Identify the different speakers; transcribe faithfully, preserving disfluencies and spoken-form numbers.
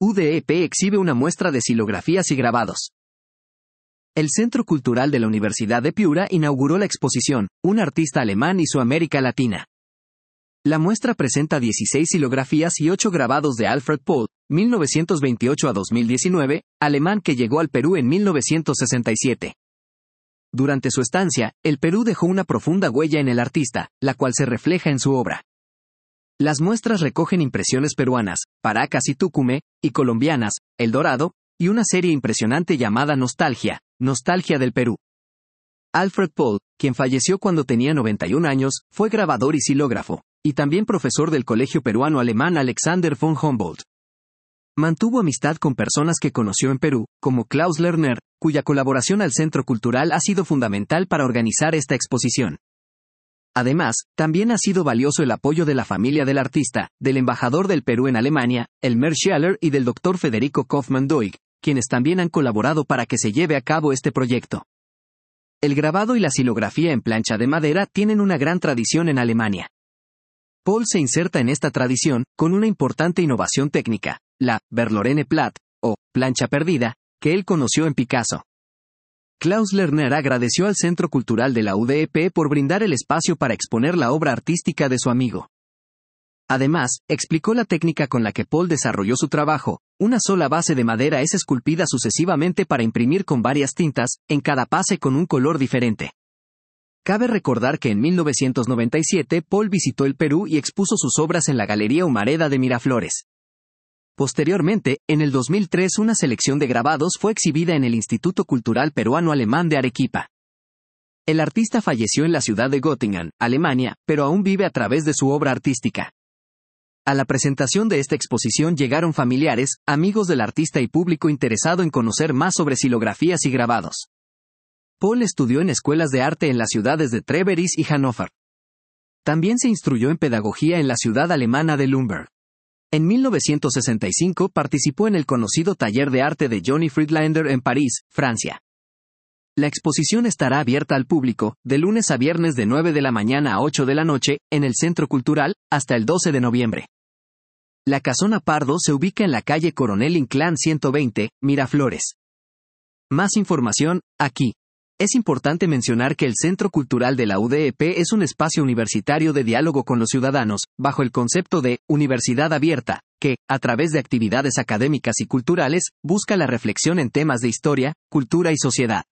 Speaker 1: U D E P exhibe una muestra de xilografías y grabados. El Centro Cultural de la Universidad de Piura inauguró la exposición, Un artista alemán y su América Latina. La muestra presenta dieciséis xilografías y ocho grabados de Alfred Pohl, mil novecientos veintiocho a dos mil diecinueve, alemán que llegó al Perú en mil novecientos sesenta y siete. Durante su estancia, el Perú dejó una profunda huella en el artista, la cual se refleja en su obra. Las muestras recogen impresiones peruanas, Paracas y Tucumé, y colombianas, El Dorado, y una serie impresionante llamada Nostalgia, Nostalgia del Perú. Alfred Pohl, quien falleció cuando tenía noventa y un años, fue grabador y xilógrafo, y también profesor del Colegio Peruano Alemán Alexander von Humboldt. Mantuvo amistad con personas que conoció en Perú, como Klaus Lerner, cuya colaboración al Centro Cultural ha sido fundamental para organizar esta exposición. Además, también ha sido valioso el apoyo de la familia del artista, del embajador del Perú en Alemania, Elmer Schaller, y del doctor Federico Kaufmann-Doig, quienes también han colaborado para que se lleve a cabo este proyecto. El grabado y la xilografía en plancha de madera tienen una gran tradición en Alemania. Pohl se inserta en esta tradición, con una importante innovación técnica, la Verlorene Platt, o plancha perdida, que él conoció en Picasso. Klaus Lerner agradeció al Centro Cultural de la U D E P por brindar el espacio para exponer la obra artística de su amigo. Además, explicó la técnica con la que Pohl desarrolló su trabajo. Una sola base de madera es esculpida sucesivamente para imprimir con varias tintas, en cada pase con un color diferente. Cabe recordar que en mil novecientos noventa y siete Pohl visitó el Perú y expuso sus obras en la Galería Humareda de Miraflores. Posteriormente, en el dos mil tres una selección de grabados fue exhibida en el Instituto Cultural Peruano-Alemán de Arequipa. El artista falleció en la ciudad de Göttingen, Alemania, pero aún vive a través de su obra artística. A la presentación de esta exposición llegaron familiares, amigos del artista y público interesado en conocer más sobre xilografías y grabados. Pohl estudió en escuelas de arte en las ciudades de Treveris y Hannover. También se instruyó en pedagogía en la ciudad alemana de Nürnberg. En mil novecientos sesenta y cinco participó en el conocido taller de arte de Johnny Friedlander en París, Francia. La exposición estará abierta al público, de lunes a viernes de nueve de la mañana a ocho de la noche, en el Centro Cultural, hasta el doce de noviembre. La Casona Pardo se ubica en la calle Coronel Inclán ciento veinte, Miraflores. Más información, aquí. Es importante mencionar que el Centro Cultural de la U D E P es un espacio universitario de diálogo con los ciudadanos, bajo el concepto de Universidad Abierta, que, a través de actividades académicas y culturales, busca la reflexión en temas de historia, cultura y sociedad.